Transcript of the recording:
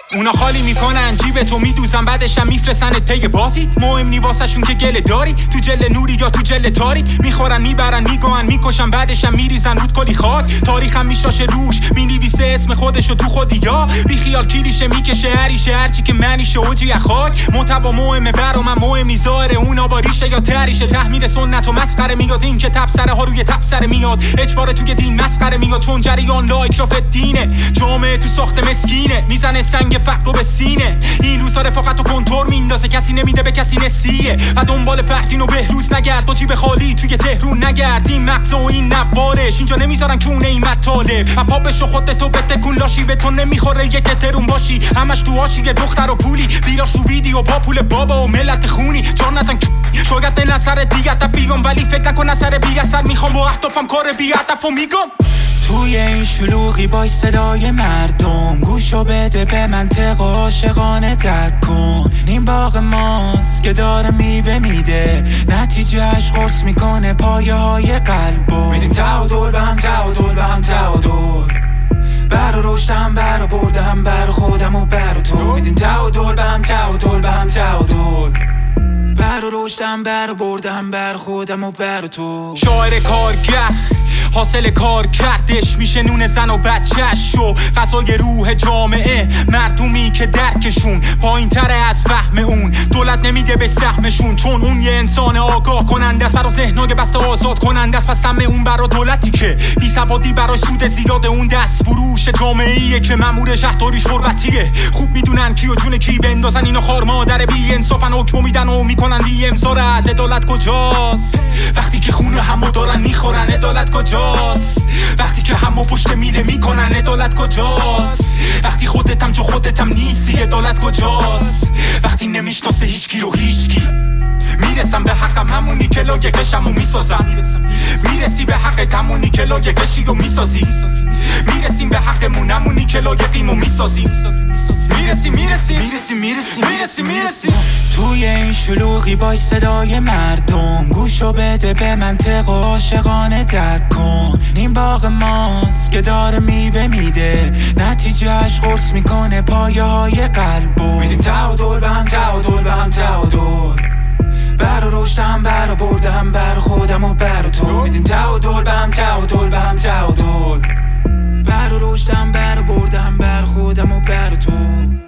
اونا خالی میکنن جیب تو میدوزن بعدشم میفرسن پی بازیت. مهم نی واسهشون که گله داری تو جل نوری یا تو جل تاریک. میخورن میبرن میگوهن میکشن بعدشم میریزن رود کلی خاک. تاریخم میشاشه روش مینویسه اسم خودشو تو خودی یا بی خیال کلیشه میکشه هریشه هرچی که منیشه اوجی خاک. محتوا مهمه برا من مهم نی ظاهر اونا باریشه یا تریشه. تحمیل سنت و مسخره میاد این که تبصره ها روی تبصره میاد. اجبار توی دین مسخره میاد چون جریان لایک رافت دینه. جامعه تو ساخت مسکینه میزنه سنگ فقر به سینه. این روزا رفاقت و کنتور میندازه کسی نمیده به کسی نسیه. و دنبال فرزین و بهروز نگرد با جیب خالی توی تهرون نگرد. این مغز و این نوارش اینجا نمیذارن کونه این مطالب. و پاپشو خودتو بتکون لاشی به تو نمیخوره یک ترون باشی. همش تو هاشی دختر و پولی بیراش تو ویدیو با پول بابا و ملت خونی. جان نزن شاید نظر دیگه تا بیگم ولی فکر نکن اثر بی اثر. میخوام با اهدافم کار بی هدفو میگم. توی این شلوغی با صدای مردم گوشو بده به منطق عاشقانه درک کن. این باغ ماست که داره میوه میده نتیجهش قرص میکنه پایه های قلبو. میدیم تعادل به هم تعادل به هم تعادل. برا رشدم برا بردم برا خودم و برا تو. میدیم تعادل به هم تعادل به هم تعادل. برا رشدم برا بردم برا خودم و برا تو. شاعر کارگر حاصل کار کردش میشه نون زن و بچهش شو. غذای روح جامعه مردمی که درکشون پایین تره از فهم اون. دولت نمیده به سهمشون چون اون یه انسان آگاه کننده است. برا ذهنای بسته آزاد کننده است. پس سهم اون برا دولتی که بی سوادی برای سود زیاد اون دست فروش جامعه‌ایه که مأمور شهرداریش غربتیه. خوب میدونن کی و جون کی بندازن اینو خار مادر بی انصافن. حکمو میدن و میکنن بی امضا رد. عدالت کجاست وقتی که خون همو دارن میخورن؟ عدالت کجاست وقتی که همو پشت میله میکنن؟ عدالت کجاست وقتی خودتم جو خودتم نیستی؟ عدالت کجاست وقتی نمیشناسه هیچکی رو هیچکی؟ میرسم به حقم همونی که لاگه کشمو میسازم. میرسی به حق همونی که لاگه کشیو میسازی. میرسیم به حقمون همونی که لاگه قیمو میسازیم. میرسی توی این شلوغی با صدای مردم گوشو بده به منطق عاشقانه درک کن. این باغ ماست که داره میوه میده نتیجهش قرص میکنه پایه های قلبو. میدیم تعادل به هم تعادل به هم تعادل. برا رشدم برا بردم برا خودم و برا تو. میدیم تعادل به هم تعادل به هم تعادل. برا رشدم برا بردم برا خودم و برا تو.